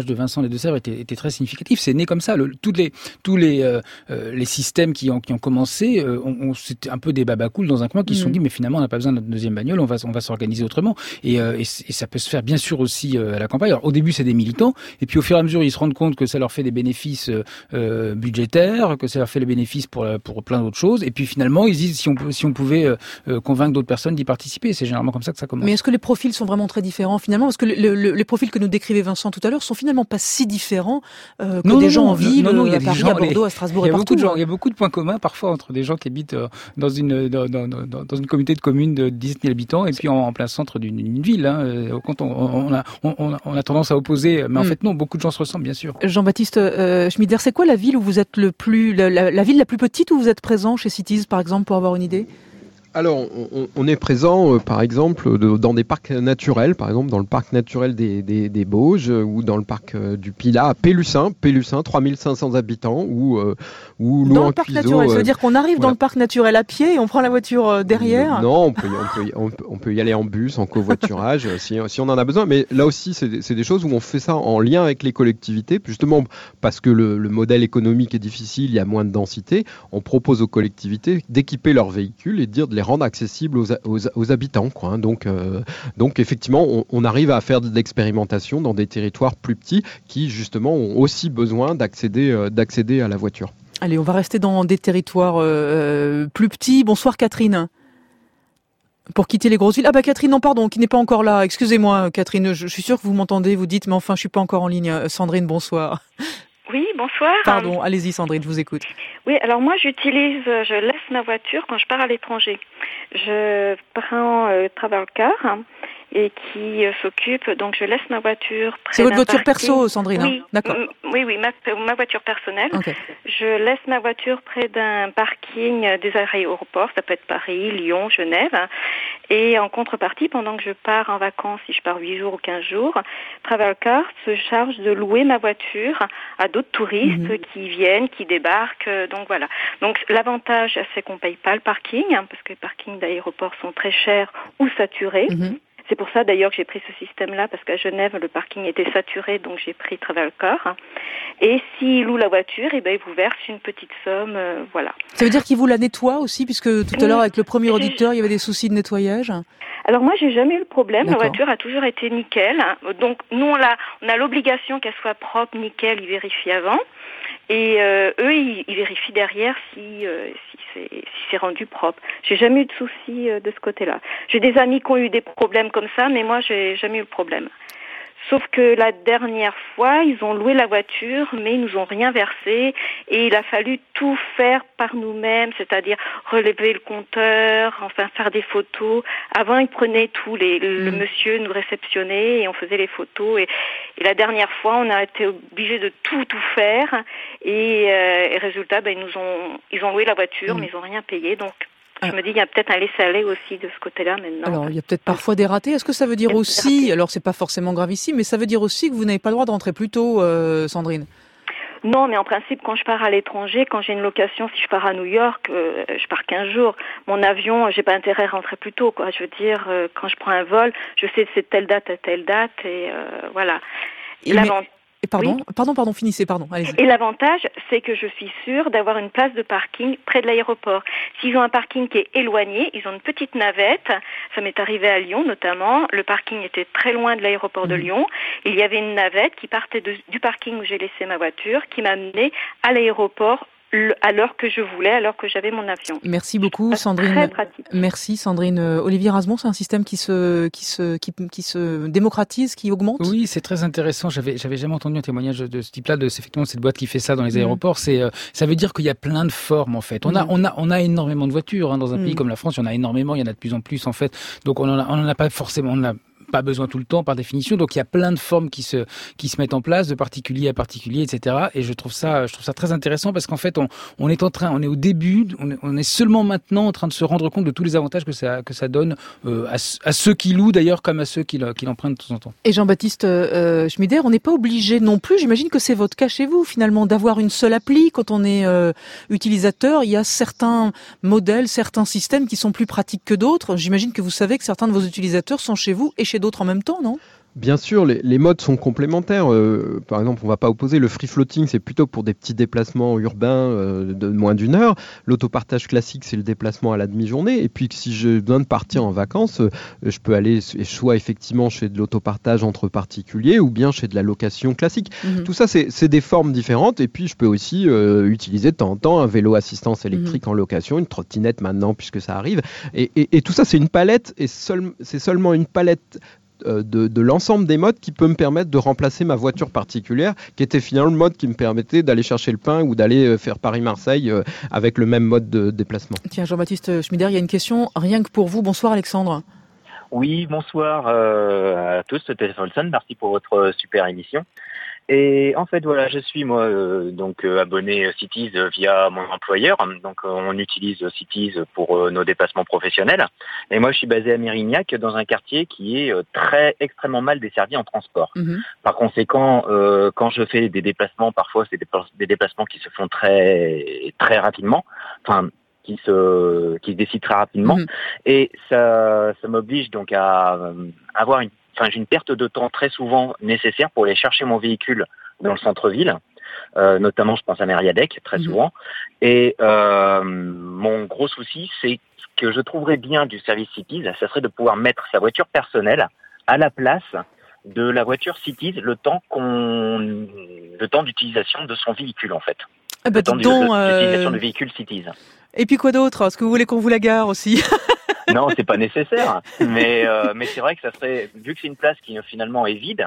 de Vincent Les Deux-Sèvres était, était très significatif. C'est né comme ça. Le, tous les tous les euh, les systèmes qui ont qui ont commencé, euh, on, on, c'était un peu des babacools dans un coin qui mmh. se sont dit mais finalement on n'a pas besoin de notre deuxième bagnole, on va on va s'organiser autrement. Et, euh, et, et ça peut se faire bien sûr aussi euh, à la campagne. Alors au début c'est des militants, et puis au fur et à mesure ils se rendent compte que ça leur fait des bénéfices euh, budgétaires, que ça leur fait les bénéfices pour pour plein d'autres choses. Et puis finalement ils disent si on peut, si on pouvait euh, convaincre d'autres personnes d'y participer. C'est généralement comme ça que ça commence. Mais est-ce que les profils sont vraiment très différents finalement? Parce que le, le, les profils que nous décrivait Vincent tout à l'heure sont finalement pas si différents euh, que non, des non, gens non, en ville, non, non, il y a à Paris, gens, à Bordeaux, les... à Strasbourg et il y a partout. Beaucoup de gens, il y a beaucoup de points communs parfois entre des gens qui habitent dans une dans, dans, dans, dans une communauté de communes de dix-sept mille habitants et puis en, en plein centre d'une, d'une ville. Hein. Quand on, on, a, on, on a tendance à opposer, mais en mm. fait non, beaucoup de gens se ressemblent bien sûr. Jean-Baptiste euh, Schmider, c'est quoi la ville où vous êtes le plus, la, la, la ville la plus petite où vous êtes présent chez Cities par exemple, pour avoir une idée? Alors, on, on est présent, euh, par exemple, de, dans des parcs naturels, par exemple dans le parc naturel des, des, des Bauges euh, ou dans le parc euh, du Pilat à Pélussin, Pélussin, trois mille cinq cents habitants, ou euh, ou dans le parc naturel, euh, ça veut dire qu'on arrive voilà. dans le parc naturel à pied et on prend la voiture euh, derrière. Non, on peut, y, on, peut y, on, peut, on peut y aller en bus, en covoiturage, si, si on en a besoin. Mais là aussi, c'est, c'est des choses où on fait ça en lien avec les collectivités, justement parce que le, le modèle économique est difficile, il y a moins de densité. On propose aux collectivités d'équiper leurs véhicules et de dire de les rendre accessibles aux, aux, aux habitants, quoi. Donc, euh, donc effectivement, on, on arrive à faire de l'expérimentation dans des territoires plus petits qui justement ont aussi besoin d'accéder, euh, d'accéder à la voiture. Allez, on va rester dans des territoires euh, plus petits. Bonsoir Catherine. Pour quitter les grosses villes. Ah bah Catherine, non pardon, qui n'est pas encore là. Excusez-moi Catherine, je, je suis sûre que vous m'entendez. Vous dites, mais enfin, je suis pas encore en ligne. Sandrine, bonsoir. Oui, bonsoir. Pardon, allez-y Sandrine, je vous écoute. Oui, alors moi j'utilise, je laisse ma voiture quand je pars à l'étranger. Je prends euh, Travelcar hein, et qui euh, s'occupe, donc je laisse ma voiture près C'est votre d'un voiture parking. perso, Sandrine, oui, hein d'accord. M- oui, oui, ma, ma voiture personnelle. Okay. Je laisse ma voiture près d'un parking des aéroports, ça peut être Paris, Lyon, Genève. Et en contrepartie, pendant que je pars en vacances, si je pars huit jours ou quinze jours, Travelcar se charge de louer ma voiture à d'autres touristes mmh. qui viennent, qui débarquent. Donc voilà. Donc l'avantage, c'est qu'on paye pas le parking, hein, parce que les parkings d'aéroports sont très chers ou saturés. Mmh. C'est pour ça d'ailleurs que j'ai pris ce système-là, parce qu'à Genève, le parking était saturé, donc j'ai pris Travelcar. Et s'il loue la voiture, eh ben, il vous verse une petite somme, euh, voilà. Ça veut dire qu'il vous la nettoie aussi, puisque tout à l'heure, avec le premier auditeur, il y avait des soucis de nettoyage? Alors moi, j'ai jamais eu le problème. D'accord. La voiture a toujours été nickel. Donc nous, on a, on a l'obligation qu'elle soit propre, nickel, ils vérifient avant. Et euh, eux, ils, ils vérifient derrière si, euh, si, c'est, si c'est rendu propre. J'ai jamais eu de soucis euh, de ce côté-là. J'ai des amis qui ont eu des problèmes comme ça, mais moi, j'ai jamais eu le problème. Sauf que la dernière fois, ils ont loué la voiture, mais ils nous ont rien versé. Et il a fallu tout faire par nous-mêmes, c'est-à-dire relever le compteur, enfin faire des photos. Avant, ils prenaient tout, les, le mmh. monsieur nous réceptionnait et on faisait les photos. Et, et la dernière fois, on a été obligés de tout, tout faire. Et, euh, et résultat, ben, ils nous ont, ils ont loué la voiture, mmh. mais ils ont rien payé. Donc, je me dis, il y a peut-être un laisser-aller aussi de ce côté-là maintenant. Alors, il y a peut-être parfois des ratés. Est-ce que ça veut dire aussi, alors c'est pas forcément grave ici, mais ça veut dire aussi que vous n'avez pas le droit de rentrer plus tôt, euh, Sandrine? Non, mais en principe, quand je pars à l'étranger, quand j'ai une location, si je pars à New York, euh, je pars quinze jours. Mon avion, j'ai pas intérêt à rentrer plus tôt, quoi. Je veux dire, euh, quand je prends un vol, je sais que c'est telle date à telle date, et euh, voilà. Et L'avant... Et pardon, oui. pardon, pardon, finissez, pardon, allez-y. Et l'avantage, c'est que je suis sûre d'avoir une place de parking près de l'aéroport. S'ils ont un parking qui est éloigné, ils ont une petite navette. Ça m'est arrivé à Lyon, notamment. Le parking était très loin de l'aéroport mmh. de Lyon. Il y avait une navette qui partait de, du parking où j'ai laissé ma voiture, qui m'a amenée à l'aéroport à l'heure que je voulais, à l'heure que j'avais mon avion. Merci beaucoup, Sandrine. Très pratique. Merci, Sandrine. Olivier Rasmont, c'est un système qui se, qui se, qui, qui se démocratise, qui augmente? Oui, c'est très intéressant. J'avais, j'avais jamais entendu un témoignage de ce type-là, de effectivement cette boîte qui fait ça dans les aéroports. Mmh. C'est, ça veut dire qu'il y a plein de formes en fait. On mmh. a, on a, on a énormément de voitures hein, dans un mmh. pays comme la France. Il y en a énormément, il y en a de plus en plus en fait. Donc on en a, on en a pas forcément. On a, pas besoin tout le temps par définition, donc il y a plein de formes qui se qui se mettent en place de particulier à particulier, et cetera. Et je trouve ça je trouve ça très intéressant parce qu'en fait on on est en train on est au début on est, on est seulement maintenant en train de se rendre compte de tous les avantages que ça que ça donne euh, à, à ceux qui louent d'ailleurs comme à ceux qui, qui l'empruntent de temps en temps. Et Jean-Baptiste euh, Schmider, on n'est pas obligé non plus, j'imagine que c'est votre cas chez vous finalement d'avoir une seule appli quand on est euh, utilisateur. Il y a certains modèles, certains systèmes qui sont plus pratiques que d'autres. J'imagine que vous savez que certains de vos utilisateurs sont chez vous et chez d'autres en même temps, non ? Bien sûr, les, les modes sont complémentaires. Euh, par exemple, on ne va pas opposer. Le free floating, c'est plutôt pour des petits déplacements urbains euh, de moins d'une heure. L'autopartage classique, c'est le déplacement à la demi-journée. Et puis, si j'ai besoin de partir en vacances, euh, je peux aller soit effectivement chez de l'autopartage entre particuliers ou bien chez de la location classique. Mmh. Tout ça, c'est, c'est des formes différentes. Et puis, je peux aussi euh, utiliser de temps en temps un vélo assistance électrique mmh. en location, une trottinette maintenant, puisque ça arrive. Et, et, et tout ça, c'est une palette. Et seul, c'est seulement une palette De, de l'ensemble des modes qui peut me permettre de remplacer ma voiture particulière, qui était finalement le mode qui me permettait d'aller chercher le pain ou d'aller faire Paris-Marseille euh, avec le même mode de déplacement. Tiens, Jean-Baptiste Schmider, il y a une question rien que pour vous. Bonsoir Alexandre. Oui, bonsoir euh, à tous, Téléphone Olson, merci pour votre super émission. Et en fait, voilà, je suis moi euh, donc euh, abonné Cities via mon employeur. Donc euh, on utilise Cities pour euh, nos déplacements professionnels. Et moi, je suis basé à Mérignac, dans un quartier qui est euh, très extrêmement mal desservi en transport. Mmh. Par conséquent, euh, quand je fais des déplacements, parfois c'est des, des déplacements qui se font très très rapidement. Enfin. qui se qui se décide très rapidement mmh. et ça ça m'oblige donc à euh, avoir une enfin j'ai une perte de temps très souvent nécessaire pour aller chercher mon véhicule dans le centre-ville, euh, notamment je pense à Mériadec très mmh. souvent, et euh, mon gros souci c'est que je trouverais bien du service Cities, ça serait de pouvoir mettre sa voiture personnelle à la place de la voiture Cities le temps qu'on le temps d'utilisation de son véhicule en fait. Ah bah, le temps donc, du, euh... d'utilisation du véhicule Cities. Et puis quoi d'autre ? Est-ce que vous voulez qu'on vous la gare aussi ? Non, c'est pas nécessaire. Mais euh, mais c'est vrai que ça serait, vu que c'est une place qui finalement est vide.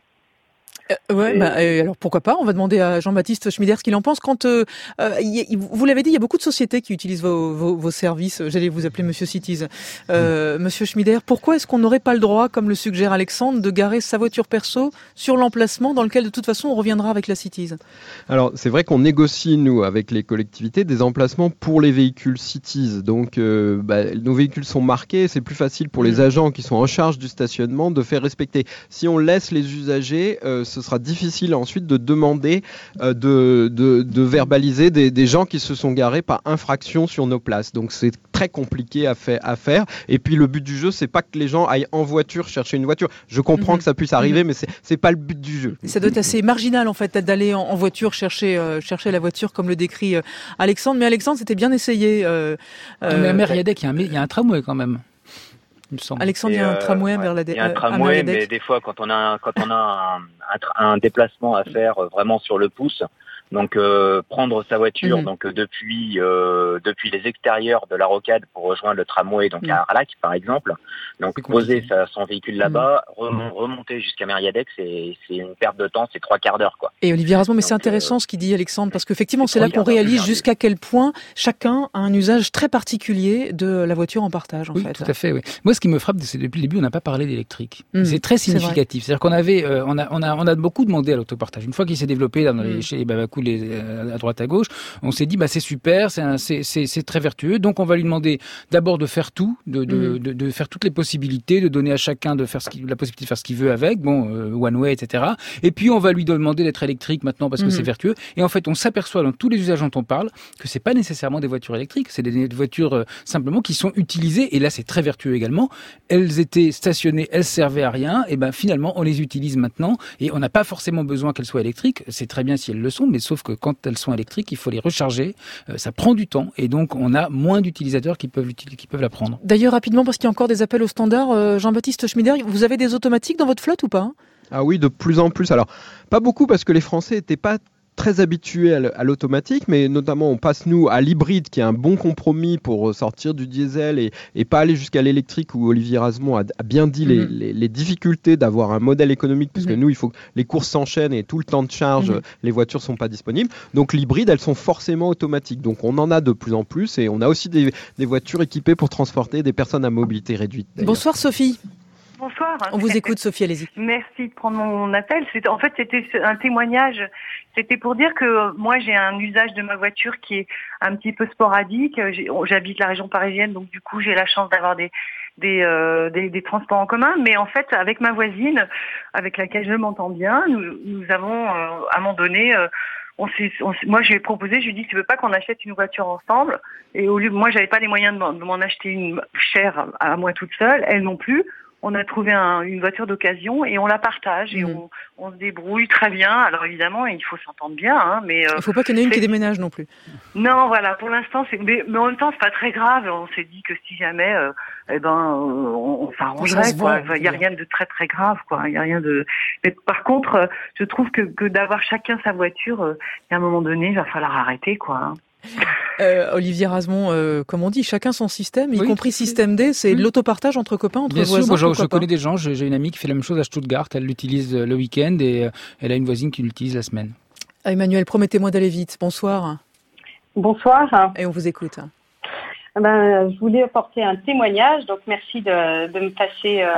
Euh, ouais, bah, euh, alors pourquoi pas ? On va demander à Jean-Baptiste Schmider ce qu'il en pense. Quand euh, euh, y, vous l'avez dit, il y a beaucoup de sociétés qui utilisent vos, vos, vos services. J'allais vous appeler Monsieur Cities. Euh, mmh. Monsieur Schmider, pourquoi est-ce qu'on n'aurait pas le droit, comme le suggère Alexandre, de garer sa voiture perso sur l'emplacement dans lequel de toute façon on reviendra avec la Cities ? Alors c'est vrai qu'on négocie nous avec les collectivités des emplacements pour les véhicules Cities. Donc euh, bah, nos véhicules sont marqués. C'est plus facile pour mmh. les agents qui sont en charge du stationnement de faire respecter. Si on laisse les usagers, euh, ce sera difficile ensuite de demander, euh, de, de, de verbaliser des, des gens qui se sont garés par infraction sur nos places. Donc c'est très compliqué à, fait, à faire. Et puis le but du jeu, c'est pas que les gens aillent en voiture chercher une voiture. Je comprends mmh. que ça puisse arriver, mmh. mais c'est, c'est pas le but du jeu. Ça doit être assez marginal en fait d'aller en, en voiture chercher, euh, chercher la voiture comme le décrit euh, Alexandre. Mais Alexandre, c'était bien essayé. Euh, euh, mais à Mériadec, il y, y a un tramway quand même. Alexandre, il y a un tramway euh, vers la dé- Il y a un tramway, mais des fois, quand on a un, quand on a un, un, un déplacement à faire vraiment sur le pouce, donc euh, prendre sa voiture mmh. donc depuis euh, depuis les extérieurs de la rocade pour rejoindre le tramway donc mmh. à Arlac par exemple, donc poser sa, son véhicule là-bas, mmh. rem- remonter jusqu'à Mériadec, c'est c'est une perte de temps, c'est trois quarts d'heure quoi. Et Olivier Rasmont, mais donc, c'est intéressant euh, ce qu'il dit Alexandre, parce qu'effectivement c'est là qu'on réalise jusqu'à quel point chacun a un usage très particulier de la voiture en partage en oui, fait. Tout à fait. Oui. Moi ce qui me frappe c'est depuis le début on n'a pas parlé d'électrique. Mmh. C'est très significatif. C'est C'est-à-dire qu'on avait euh, on a on a on a beaucoup demandé à l'autopartage. Une fois qu'il s'est développé dans les, mmh. chez les Babacou les à droite à gauche, on s'est dit bah c'est super, c'est, un, c'est, c'est, c'est très vertueux, donc on va lui demander d'abord de faire tout, de, de, mmh. de, de faire toutes les possibilités, de donner à chacun de faire ce qu'il, la possibilité de faire ce qu'il veut avec, bon euh, one way, et cetera. Et puis on va lui demander d'être électrique maintenant parce que mmh. c'est vertueux. Et en fait on s'aperçoit dans tous les usages dont on parle que c'est pas nécessairement des voitures électriques, c'est des voitures euh, simplement qui sont utilisées, et là c'est très vertueux également. Elles étaient stationnées, elles servaient à rien, et ben finalement on les utilise maintenant, et on n'a pas forcément besoin qu'elles soient électriques. C'est très bien si elles le sont, mais sauf que quand elles sont électriques, il faut les recharger, euh, ça prend du temps et donc on a moins d'utilisateurs qui peuvent, qui peuvent la prendre. D'ailleurs rapidement, parce qu'il y a encore des appels au standard, euh, Jean-Baptiste Schmider, vous avez des automatiques dans votre flotte ou pas ? Ah oui, de plus en plus. Alors, pas beaucoup parce que les Français n'étaient pas très habitués à l'automatique, mais notamment on passe nous à l'hybride qui est un bon compromis pour sortir du diesel et, et pas aller jusqu'à l'électrique, où Olivier Rasmont a, a bien dit mmh. les, les, les difficultés d'avoir un modèle économique, parce mmh. que nous il faut que les courses s'enchaînent et tout le temps de charge, mmh. les voitures sont pas disponibles. Donc l'hybride, elles sont forcément automatiques. Donc on en a de plus en plus, et on a aussi des, des voitures équipées pour transporter des personnes à mobilité réduite. D'ailleurs. Bonsoir Sophie. Bonsoir. On vous écoute Sophie, allez-y. Merci de prendre mon appel. C'était, en fait, c'était un témoignage. C'était pour dire que moi, j'ai un usage de ma voiture qui est un petit peu sporadique. J'ai, j'habite la région parisienne, donc du coup, j'ai la chance d'avoir des des, euh, des des transports en commun. Mais en fait, avec ma voisine, avec laquelle je m'entends bien, nous, nous avons, euh, à un moment donné, euh, on s'est, on s'est, moi, je lui ai proposé, je lui ai dit, tu veux pas qu'on achète une voiture ensemble? Et au lieu, moi, j'avais pas les moyens de m'en, de m'en acheter une chère à moi toute seule, elle non plus. on a trouvé un, une voiture d'occasion et on la partage et mmh. on, on se débrouille très bien. Alors évidemment, il faut s'entendre bien, hein, mais... Il ne faut pas qu'il y en ait une qui déménage non plus. Non, voilà, pour l'instant, c'est... Mais, mais en même temps, c'est pas très grave. On s'est dit que si jamais, euh, eh ben, euh, on, on s'arrangerait, quoi. Il n'y a rien de très très grave, quoi. Il y a rien de... Mais par contre, euh, je trouve que, que d'avoir chacun sa voiture, euh, à un moment donné, il va falloir arrêter, quoi. Hein. Euh, Olivier Rasmont, euh, comme on dit, chacun son système, y oui, compris système D, c'est oui. l'autopartage entre copains, entre Bien voisins. Bien sûr, je, je connais des gens, j'ai, j'ai une amie qui fait la même chose à Stuttgart, elle l'utilise le week-end et euh, elle a une voisine qui l'utilise la semaine. Ah, Emmanuel, promettez-moi d'aller vite. Bonsoir. Bonsoir. Et on vous écoute. Ben, je voulais apporter un témoignage, donc merci de, de me passer, euh,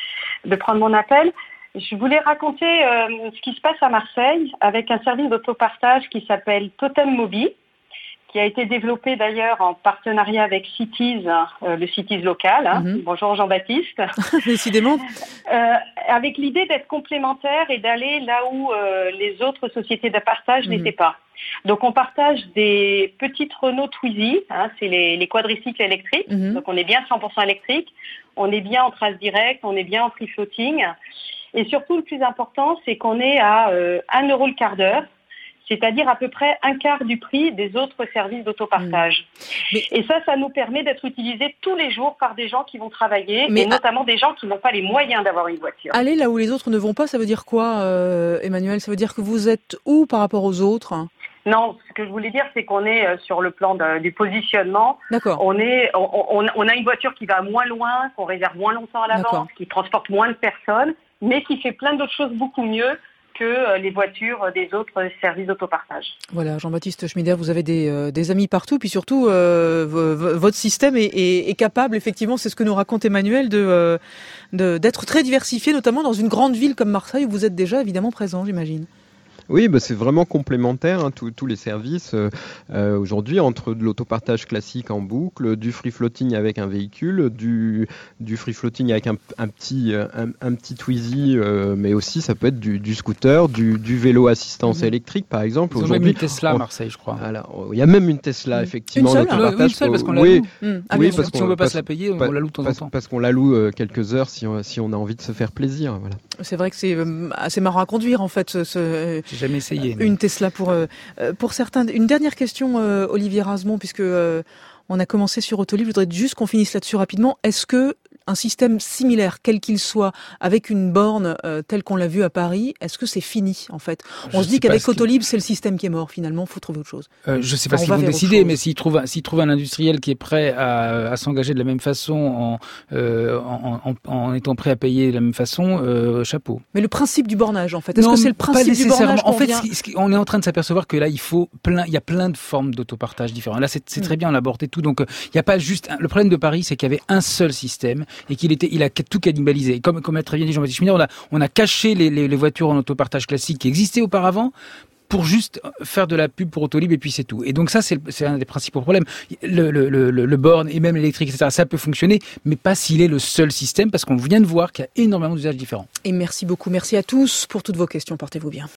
de prendre mon appel. Je voulais raconter euh, ce qui se passe à Marseille avec un service d'autopartage qui s'appelle Totem Mobi, qui a été développé d'ailleurs en partenariat avec Cities, euh, le Cities local. Hein. Mm-hmm. Bonjour Jean-Baptiste. Décidément. Euh, avec l'idée d'être complémentaire et d'aller là où euh, les autres sociétés de partage mm-hmm. n'étaient pas. Donc on partage des petites Renault Twizy, hein, c'est les, les quadricycles électriques. Mm-hmm. Donc on est bien cent pour cent électrique, on est bien en trace directe, on est bien en free floating. Et surtout, le plus important, c'est qu'on est à euh, un euro le quart d'heure, c'est-à-dire à peu près un quart du prix des autres services d'autopartage. Mmh. Et ça, ça nous permet d'être utilisés tous les jours par des gens qui vont travailler, mais et notamment à... des gens qui n'ont pas les moyens d'avoir une voiture. Aller là où les autres ne vont pas, ça veut dire quoi, euh, Emmanuel ? Ça veut dire que vous êtes où par rapport aux autres ? Non, ce que je voulais dire, c'est qu'on est sur le plan de, du positionnement. D'accord. On est, on, on, on a une voiture qui va moins loin, qu'on réserve moins longtemps à l'avance, D'accord. qui transporte moins de personnes, mais qui fait plein d'autres choses beaucoup mieux que les voitures des autres services d'autopartage. Voilà, Jean-Baptiste Schmieder, vous avez des, euh, des amis partout, puis surtout, euh, v- v- votre système est, est, est capable, effectivement, c'est ce que nous raconte Emmanuel, de, euh, de, d'être très diversifié, notamment dans une grande ville comme Marseille, où vous êtes déjà évidemment présent, j'imagine. Oui, bah c'est vraiment complémentaire, hein, tous, tous les services euh, euh, aujourd'hui, entre de l'autopartage classique en boucle, du free floating avec un véhicule, du, du free floating avec un, un petit un, un petit Twizy, euh, mais aussi ça peut être du, du scooter, du, du vélo assistance mmh. électrique par exemple. Ils ont aujourd'hui, même une Tesla à Marseille, je crois. Alors, il y a même une Tesla, effectivement. Une seule, l'autopartage, une seule parce qu'on la oui, loue. Mmh. Ah, oui, parce parce si on ne veut pas parce, se la payer, on pas, la loue de temps parce, en temps. Parce qu'on la loue euh, quelques heures si on, si on a envie de se faire plaisir. Voilà. C'est vrai que c'est euh, assez marrant à conduire en fait. Ce, ce, J'ai jamais essayé. Une Tesla pour euh, pour certains. Une dernière question, euh, Olivier Rasmont, puisque euh, on a commencé sur Autolib. Je voudrais juste qu'on finisse là-dessus rapidement. Est-ce que un système similaire, quel qu'il soit, avec une borne euh, telle qu'on l'a vu à Paris, est-ce que c'est fini en fait ? On Je se dit qu'avec Autolib, c'est le système qui est mort finalement, il faut trouver autre chose. Euh, je ne sais pas enfin, s'ils vont décider, mais s'ils trouvent, s'ils trouvent un industriel qui est prêt à, à s'engager de la même façon, en, euh, en, en, en étant prêt à payer de la même façon, euh, chapeau. Mais le principe du bornage en fait, est-ce non, que c'est le principe du bornage En fait, vient... ce qui, on est en train de s'apercevoir que là, il faut plein, il y a plein de formes d'autopartage différents. Là, c'est, c'est très bien, on a abordé tout. Donc, il n'y a pas juste. Le problème de Paris, c'est qu'il y avait un seul système et qu'il était, il a tout cannibalisé. Comme, comme a très bien dit Jean-Baptiste Schmieder, on a, on a caché les, les, les voitures en autopartage classique qui existaient auparavant pour juste faire de la pub pour Autolib et puis c'est tout. Et donc ça, c'est, c'est un des principaux problèmes. Le, le, le, le borne et même l'électrique, et cetera, ça peut fonctionner, mais pas s'il est le seul système parce qu'on vient de voir qu'il y a énormément d'usages différents. Et merci beaucoup. Merci à tous pour toutes vos questions. Portez-vous bien.